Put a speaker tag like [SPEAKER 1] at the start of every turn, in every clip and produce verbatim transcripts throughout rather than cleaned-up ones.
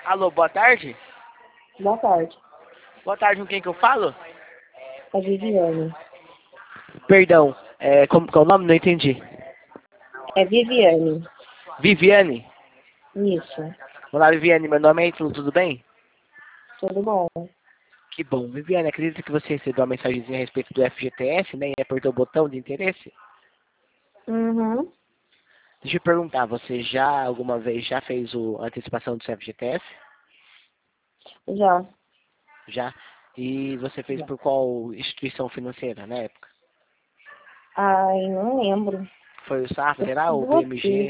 [SPEAKER 1] Alô, boa tarde?
[SPEAKER 2] Boa tarde.
[SPEAKER 1] Boa tarde, com quem que eu falo?
[SPEAKER 2] É Viviane.
[SPEAKER 1] Perdão, é, como que é o nome? Não entendi.
[SPEAKER 2] É Viviane.
[SPEAKER 1] Viviane?
[SPEAKER 2] Isso.
[SPEAKER 1] Olá, Viviane, meu nome é Ítalo, tudo bem?
[SPEAKER 2] Tudo bom?
[SPEAKER 1] Que bom. Viviane, acredito que você recebeu uma mensagenzinha a respeito do F G T S, né? E apertou o botão de interesse?
[SPEAKER 2] Uhum.
[SPEAKER 1] Deixa eu perguntar, você já, alguma vez, já fez o, a antecipação do seu F G T S?
[SPEAKER 2] Já.
[SPEAKER 1] Já? E você fez
[SPEAKER 2] Já.
[SPEAKER 1] por qual instituição financeira na época?
[SPEAKER 2] Ai, não lembro.
[SPEAKER 1] Foi o Safra,
[SPEAKER 2] Eu
[SPEAKER 1] será?
[SPEAKER 2] fiz
[SPEAKER 1] O
[SPEAKER 2] você.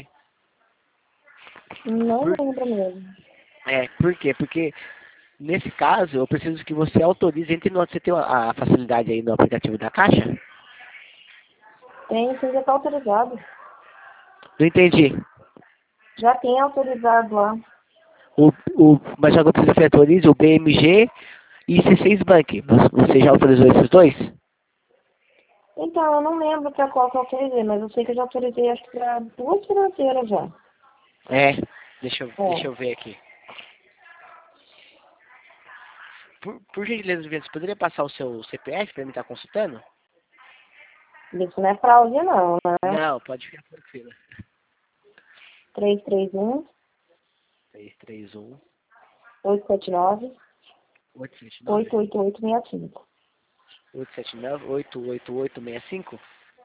[SPEAKER 1] B M G?
[SPEAKER 2] Não
[SPEAKER 1] Por,
[SPEAKER 2] lembro mesmo.
[SPEAKER 1] é, por quê? Porque nesse caso eu preciso que você autorize, entre no, você tem a, a facilidade aí no aplicativo da Caixa?
[SPEAKER 2] Tem, sim, já tá autorizado.
[SPEAKER 1] Não entendi.
[SPEAKER 2] Já tem autorizado lá.
[SPEAKER 1] O, o, mas só que eu preciso que você autorize o B M G e C seis Bank. Você você já autorizou esses dois?
[SPEAKER 2] Então, eu não lembro pra qual que eu autorizei, mas eu sei que eu já autorizei acho que pra duas financeiras já.
[SPEAKER 1] É, deixa eu, deixa
[SPEAKER 2] É.
[SPEAKER 1] eu ver aqui. Por, por gentileza, Viviane, você poderia passar o seu C P F para mim estar consultando?
[SPEAKER 2] Isso não é fraude não, né?
[SPEAKER 1] Não, pode ficar tranquila.
[SPEAKER 2] três três um,
[SPEAKER 1] três três um,
[SPEAKER 2] oito sete nove,
[SPEAKER 1] oito sete nove,
[SPEAKER 2] oito oito oito seis cinco.
[SPEAKER 1] oito sete nove, oito oito oito seis cinco.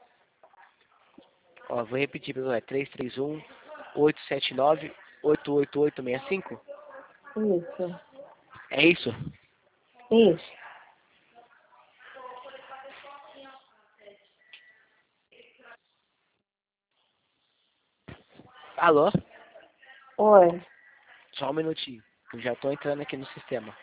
[SPEAKER 1] Ó, vou repetir, pessoal, é três três um, oito sete nove, oito oito oito seis cinco.
[SPEAKER 2] Isso.
[SPEAKER 1] É isso?
[SPEAKER 2] Isso.
[SPEAKER 1] Alô?
[SPEAKER 2] Oi.
[SPEAKER 1] Só um minutinho, que eu já estou entrando aqui no sistema.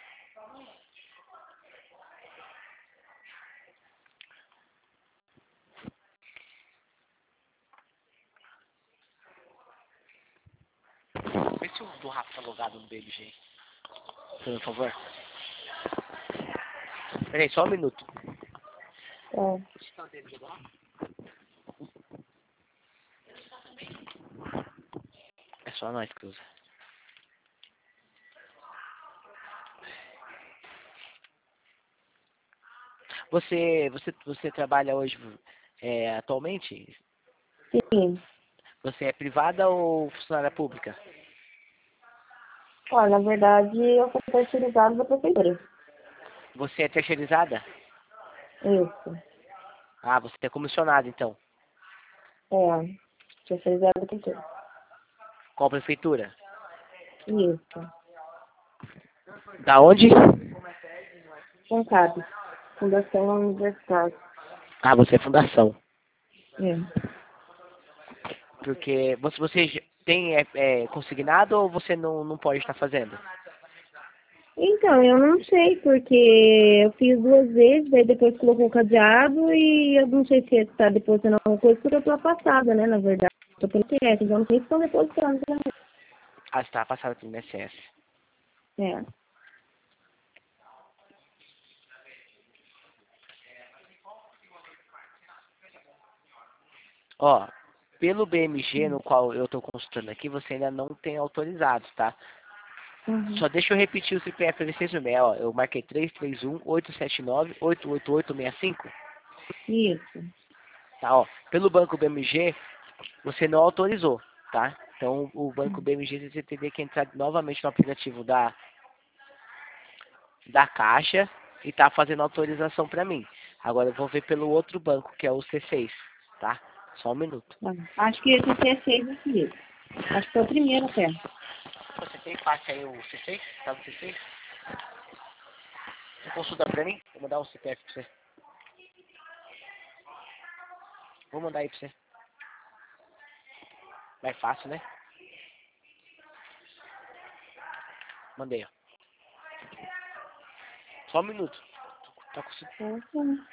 [SPEAKER 1] Vê se o do Rafa tá logado no B M G, por favor. Peraí, só um minuto.
[SPEAKER 2] É.
[SPEAKER 1] É só nós que usa. Você, você, você trabalha hoje é, atualmente?
[SPEAKER 2] Sim.
[SPEAKER 1] Você é privada ou funcionária pública?
[SPEAKER 2] Olha, na verdade, eu sou terceirizado da prefeitura.
[SPEAKER 1] Você é terceirizada?
[SPEAKER 2] Isso.
[SPEAKER 1] Ah, você é comissionada então.
[SPEAKER 2] É. Terceirizado da prefeitura.
[SPEAKER 1] Qual prefeitura?
[SPEAKER 2] Isso.
[SPEAKER 1] Da onde?
[SPEAKER 2] Concab. Fundação Universitária.
[SPEAKER 1] Ah, você é fundação.
[SPEAKER 2] É.
[SPEAKER 1] Porque você, você tem é, é, consignado ou você não, não pode estar fazendo?
[SPEAKER 2] Então, eu não sei, porque eu fiz duas vezes, daí depois colocou o cadeado e eu não sei se está depositando alguma coisa, porque eu tô afastada, né, na verdade. Tô pelo T S, então não sei se estão depositando também.
[SPEAKER 1] Ah, está passado pelo I N S S.
[SPEAKER 2] É.
[SPEAKER 1] Ó, pelo B M G no qual eu estou consultando aqui, você ainda não tem autorizado, tá?
[SPEAKER 2] Uhum.
[SPEAKER 1] Só deixa eu repetir o C P F para vocês verem, ó. Eu marquei três três um, oito sete nove, oito oito oito seis cinco.
[SPEAKER 2] Isso.
[SPEAKER 1] Tá, ó. Pelo banco B M G, você não autorizou, tá? Então, o banco B M G você teria que entrar novamente no aplicativo da, da Caixa e tá fazendo autorização para mim. Agora eu vou ver pelo outro banco, que é o C seis, tá? Só um minuto.
[SPEAKER 2] Ah, acho que esse é seis aqui. Acho que foi o primeiro até.
[SPEAKER 1] Você tem fácil aí o C seis? Tá no C seis? Você consulta pra mim? Vou mandar o C P F pra você. Vou mandar aí pra você. Mais fácil, né? Mandei, ó. Só um minuto. Tá com...
[SPEAKER 2] Uhum.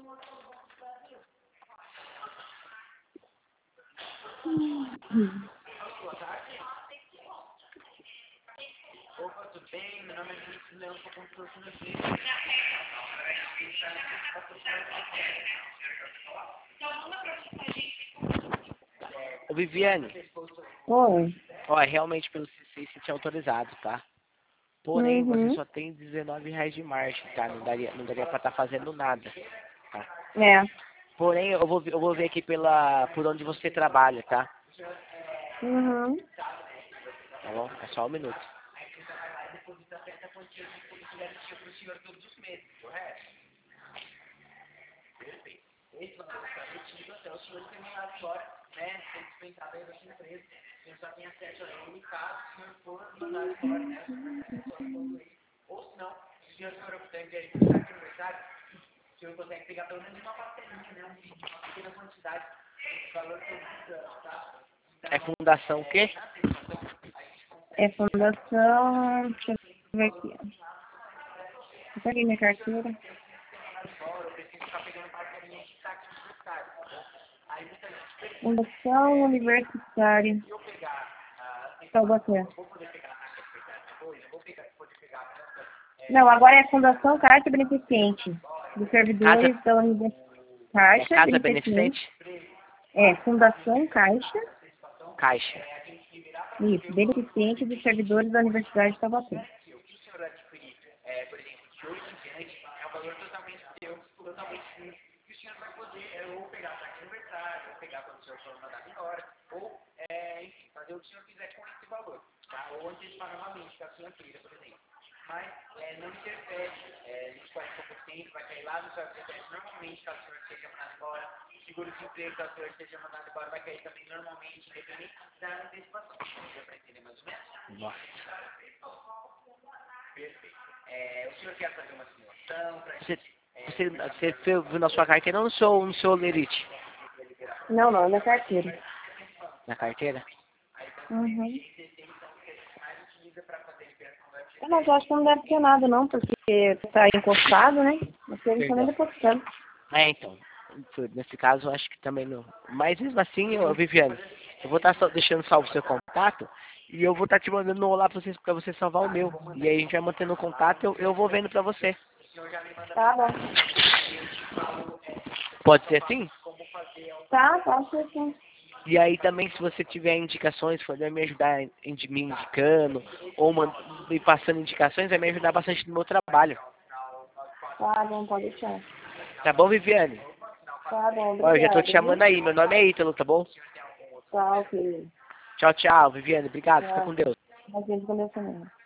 [SPEAKER 2] Hum.
[SPEAKER 1] Opa, tudo bem? Meu nome é Vinícius Leão, sou consultor financeiro. Ô, Viviane,
[SPEAKER 2] Oi.
[SPEAKER 1] ó, é realmente pelo C C você tinha autorizado, tá? Porém, você
[SPEAKER 2] Uhum.
[SPEAKER 1] só tem dezenove reais de margem, tá? Não daria, não daria pra estar fazendo nada, tá?
[SPEAKER 2] É.
[SPEAKER 1] Porém, eu vou, eu vou ver aqui pela, por onde você trabalha, tá?
[SPEAKER 2] Uhum.
[SPEAKER 1] Tá bom? É só um minuto. É fundação o quê?
[SPEAKER 2] É fundação. Deixa eu ver aqui. Eu peguei minha carteira. Fundação Universitária. Taubaté. Não, agora é Fundação Caixa Beneficente. Dos
[SPEAKER 1] Casa,
[SPEAKER 2] servidores da Universidade.
[SPEAKER 1] é
[SPEAKER 2] Caixa
[SPEAKER 1] casa
[SPEAKER 2] Beneficente.
[SPEAKER 1] beneficente?
[SPEAKER 2] É, Fundação Caixa.
[SPEAKER 1] Caixa.
[SPEAKER 2] Isso, beneficente dos servidores da Universidade de Taubaté.
[SPEAKER 1] Nossa. Você, você, você viu na sua carteira ou no seu, no seu lerite?
[SPEAKER 2] Não, não, é minha carteira.
[SPEAKER 1] Na carteira?
[SPEAKER 2] Uhum. É, mas eu acho que não deve ter nada não, porque tá encostado, né? Mas eles estão nem
[SPEAKER 1] Perdão.
[SPEAKER 2] depositando.
[SPEAKER 1] É, então. Nesse caso, eu acho que também não. Mas mesmo assim, ô, Viviane, eu vou estar deixando salvo o seu contato e eu vou estar te mandando um olá pra você, pra você salvar o meu. E aí a gente vai mantendo o contato e eu, eu vou vendo pra você.
[SPEAKER 2] Tá bom.
[SPEAKER 1] Pode ser assim?
[SPEAKER 2] Tá, pode ser sim.
[SPEAKER 1] E aí também, se você tiver indicações, for me ajudar em, em- me indicando, ou man- me passando indicações, vai me ajudar bastante no meu trabalho.
[SPEAKER 2] Tá bom, pode deixar.
[SPEAKER 1] Tá bom, Viviane?
[SPEAKER 2] Tá bom,
[SPEAKER 1] Ó, eu já tô
[SPEAKER 2] obrigada,
[SPEAKER 1] te chamando
[SPEAKER 2] viu?
[SPEAKER 1] aí, meu nome é Ítalo, tá bom?
[SPEAKER 2] Tá, ok.
[SPEAKER 1] Tchau, tchau, Viviane. Obrigado, fica
[SPEAKER 2] Tá.
[SPEAKER 1] com Deus.
[SPEAKER 2] A gente começa mesmo.